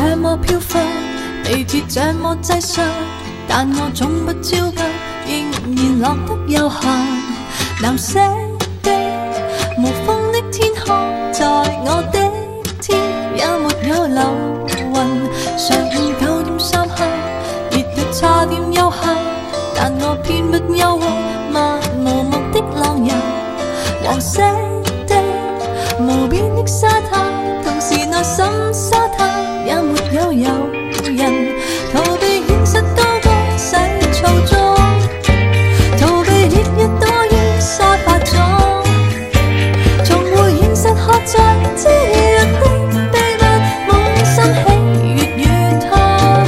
这么飘忽，地铁这么挤塞，但我总不焦急，仍然乐得悠闲。蓝色的无风的天空，在我的天也没有流云。上午9:30刻，热到差點休克，但我偏不憂鬱，漫無目的浪遊。黃色的無邊的沙灘，同時內心沙灘也沒有遊人。逃避現實都不使操縱，逃避烈日多於沙發中，重回現實學着炙熱的秘密，滿心喜悅與他。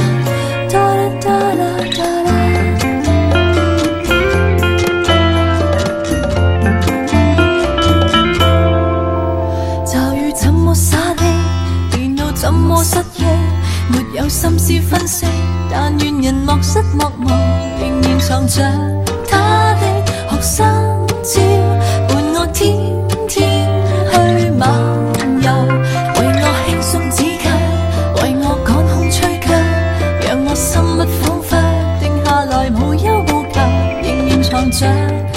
驟雨怎麼灑氣，電腦怎麼失憶，沒有心思分析，但願人莫失莫忘，仍然藏着他的學生照，伴我天天去漫遊，為我輕鬆指甲，為我趕空吹腳，讓我心不彷彿定下來無憂無求，仍然藏着